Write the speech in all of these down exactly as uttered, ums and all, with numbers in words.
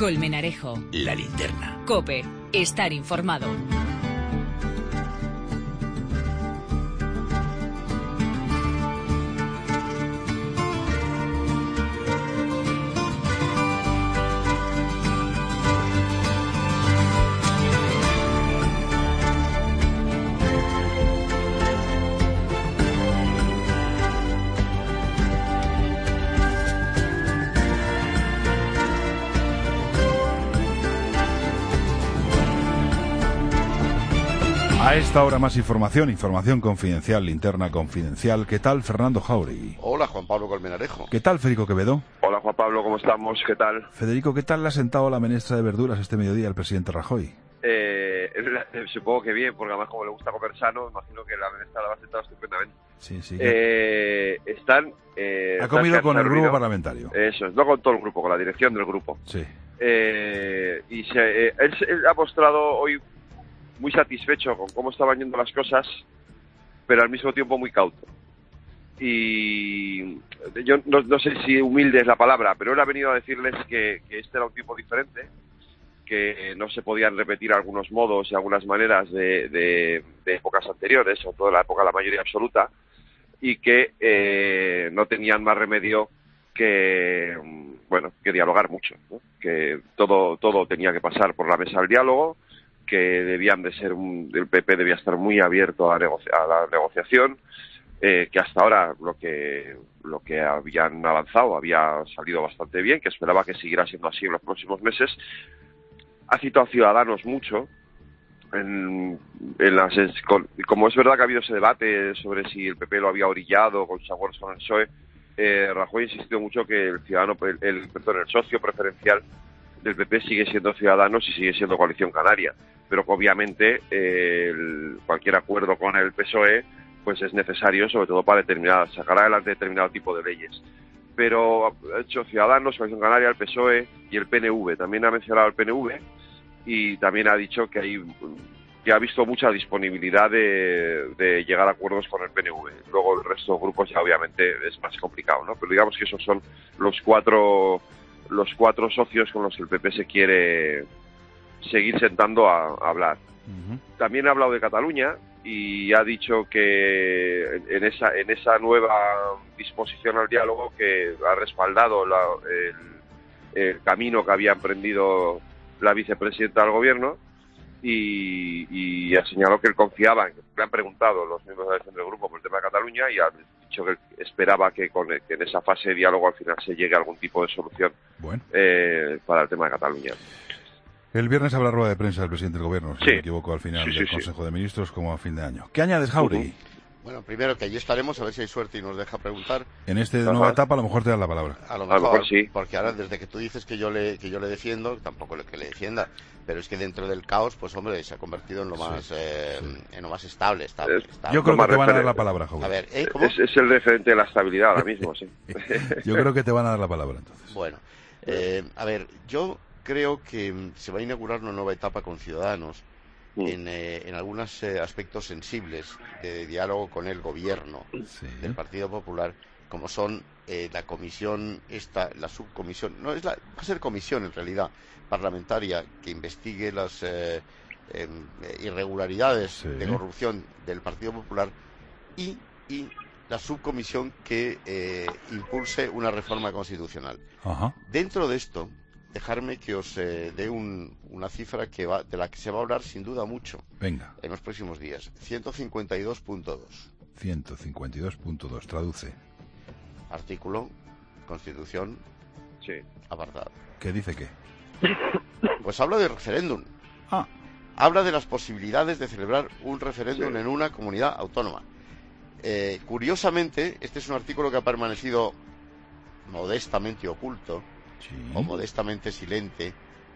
Colmenarejo. La Linterna. COPE. Estar informado. A esta hora más información, información confidencial, linterna confidencial. ¿Qué tal, Fernando Jauregui? Hola, Juan Pablo Colmenarejo. ¿Qué tal, Federico Quevedo? Hola, Juan Pablo, ¿cómo estamos? ¿Qué tal? Federico, ¿qué tal le ha sentado la menestra de verduras este mediodía al presidente Rajoy? Eh, supongo que bien, porque además como le gusta comer sano, imagino que la menestra la va a sentar estupendamente. Sí, sí. Eh, están... Eh, ha comido están con el servido. grupo parlamentario. Eso es, no con todo el grupo, con la dirección del grupo. Sí. Eh, y se, eh, él, él ha mostrado hoy muy satisfecho con cómo estaban yendo las cosas, pero al mismo tiempo muy cauto. Y yo no, no sé si humilde es la palabra, pero él ha venido a decirles que, que este era un tipo diferente, que no se podían repetir algunos modos y algunas maneras de, de, de épocas anteriores, sobre todo de la época de la mayoría absoluta, y que eh, no tenían más remedio que, bueno, que dialogar mucho, ¿no? Que todo, todo tenía que pasar por la mesa del diálogo, que debían de ser un, el P P debía estar muy abierto a, negocia, a la negociación, eh, que hasta ahora lo que lo que habían avanzado había salido bastante bien, que esperaba que siguiera siendo así en los próximos meses. Ha citado a Ciudadanos mucho, en, en las, con, como es verdad que ha habido ese debate sobre si el P P lo había orillado con sus acuerdos con el P S O E, eh, Rajoy insistió mucho que el ciudadano, el, el, perdón, el socio preferencial del P P sigue siendo Ciudadanos y sigue siendo Coalición Canaria, pero que obviamente eh, el, cualquier acuerdo con el P S O E pues es necesario, sobre todo para determinar, sacar adelante determinado tipo de leyes. Pero ha hecho Ciudadanos, Coalición Canaria, el P S O E y el P N V. También ha mencionado el P N V y también ha dicho que hay que ha visto mucha disponibilidad de, de llegar a acuerdos con el P N V. Luego el resto de grupos ya obviamente es más complicado, ¿no? Pero digamos que esos son los cuatro los cuatro socios con los que el P P se quiere seguir sentando a, a hablar. Uh-huh. También ha hablado de Cataluña y ha dicho que en esa en esa nueva disposición al diálogo que ha respaldado la, el, el camino que había emprendido la vicepresidenta del gobierno y, y ha señalado que él confiaba, le han preguntado los miembros de la dirección del grupo por el tema de Cataluña y ha dicho que esperaba que, con, que en esa fase de diálogo al final se llegue a algún tipo de solución bueno. eh, para el tema de Cataluña. El viernes habrá rueda de prensa del presidente del gobierno, si sí. no me equivoco, al final sí, sí, del sí. Consejo de Ministros, como a fin de año. ¿Qué añades, Jauregui? Bueno, primero que allí estaremos, a ver si hay suerte y nos deja preguntar. En esta nueva etapa a lo mejor te das la palabra. A lo mejor, a lo mejor sí. Porque ahora desde que tú dices que yo le que yo le defiendo, tampoco le que le defienda, pero es que dentro del caos, pues hombre, se ha convertido en lo más sí, eh, sí. en lo más estable, estable, es, estable. Yo creo que te van a dar la palabra, Jauregui. A ver, ¿eh? ¿Cómo? Es, es el referente de la estabilidad ahora mismo, sí. Yo creo que te van a dar la palabra, entonces. Bueno, eh, a ver, yo creo que se va a inaugurar una nueva etapa con Ciudadanos mm. en, eh, en algunos eh, aspectos sensibles de diálogo con el gobierno sí. del Partido Popular, como son eh, la comisión, esta, la subcomisión, no es la, va a ser comisión en realidad parlamentaria que investigue las eh, eh, irregularidades sí. de corrupción del Partido Popular y, y la subcomisión que eh, impulse una reforma constitucional. Ajá. Dentro de esto, dejarme que os eh, dé un, una cifra que va, de la que se va a hablar sin duda mucho Venga. en los próximos días. ciento cincuenta y dos punto dos. ciento cincuenta y dos punto dos, traduce. Artículo, Constitución, sí. apartado. ¿Qué dice qué? Pues habla de referéndum. Ah. Habla de las posibilidades de celebrar un referéndum sí. en una comunidad autónoma. Eh, curiosamente, este es un artículo que ha permanecido modestamente oculto, sí. o modestamente silente,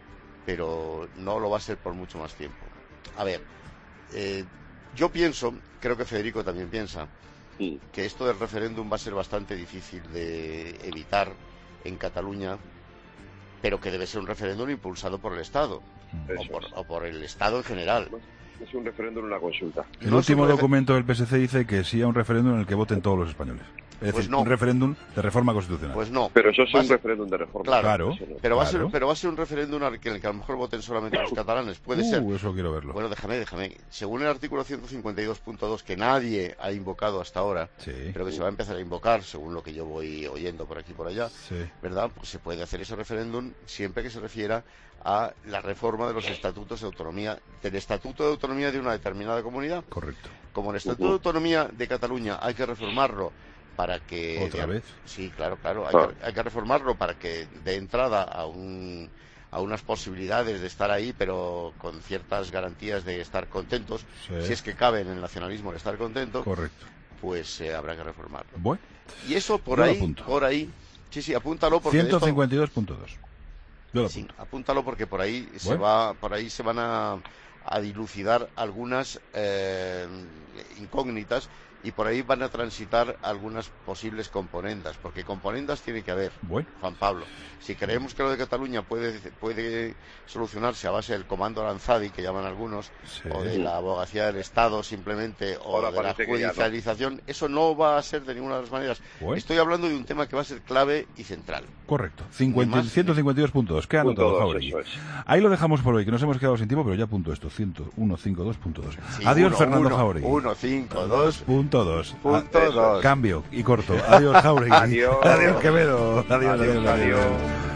pero no lo va a ser por mucho más tiempo. A ver, eh, yo pienso, creo que Federico también piensa, sí. que esto del referéndum va a ser bastante difícil de evitar en Cataluña, pero que debe ser un referéndum impulsado por el Estado, o por, o por el Estado en general. Es un referéndum, una consulta. El no último refer... documento del P S C dice que sí a un referéndum en el que voten todos los españoles. Es pues decir, no. un referéndum de reforma constitucional. Pues no. Pero eso es Va un a ser- referéndum de reforma. Claro, Claro. Eso no. pero, va a ser, Claro. pero va a ser un referéndum al que, en el que a lo mejor voten solamente los catalanes. Puede uh, ser. eso quiero verlo. Bueno, déjame, déjame. Según el artículo ciento cincuenta y dos punto dos, que nadie ha invocado hasta ahora, Sí. pero que se va a empezar a invocar, según lo que yo voy oyendo por aquí y por allá, Sí. ¿verdad? Pues se puede hacer ese referéndum siempre que se refiera a la reforma de los estatutos de autonomía, del estatuto de autonomía de una determinada comunidad. Correcto. Como el estatuto de autonomía de Cataluña hay que reformarlo para que... ¿Otra vez? Sí, claro, claro. Hay, Claro. que, hay que reformarlo para que dé entrada a un a unas posibilidades de estar ahí, pero con ciertas garantías de estar contentos. Sí. Si es que cabe en el nacionalismo el estar contento, Correcto. pues eh, habrá que reformarlo. Bueno, Y eso por Yo lo ahí, apunto. por ahí, sí, sí, apúntalo porque esto- ciento cincuenta y dos punto dos. Yo lo sí, apunto. apúntalo porque por ahí se Bueno. va, por ahí se van a, a dilucidar algunas eh, incógnitas y por ahí van a transitar algunas posibles componendas, porque componendas tiene que haber. Bueno, Juan Pablo, si creemos que lo de Cataluña puede, puede solucionarse a base del comando Aranzadi, que llaman algunos, sí. o de la abogacía del Estado simplemente, o Ahora de la parece que ya no. judicialización, eso no va a ser de ninguna de las maneras. Bueno. Estoy hablando de un tema que va a ser clave y central. Correcto. cincuenta, Ni más, ciento cincuenta y dos punto dos. ¿Qué ha Punto anotado dos, Jauregui? eso es. Ahí lo dejamos por hoy, que nos hemos quedado sin tiempo, pero ya apunto esto. ciento uno cincuenta y dos punto dos. Sí, Adiós, uno, Fernando uno, Jauregui. uno, cinco, dos, Punto dos. punto Ah, dos. Cambio y corto. Adiós, Jauregui. Adiós. Adiós, Quevedo. Adiós, adiós, Adiós, adiós. adiós.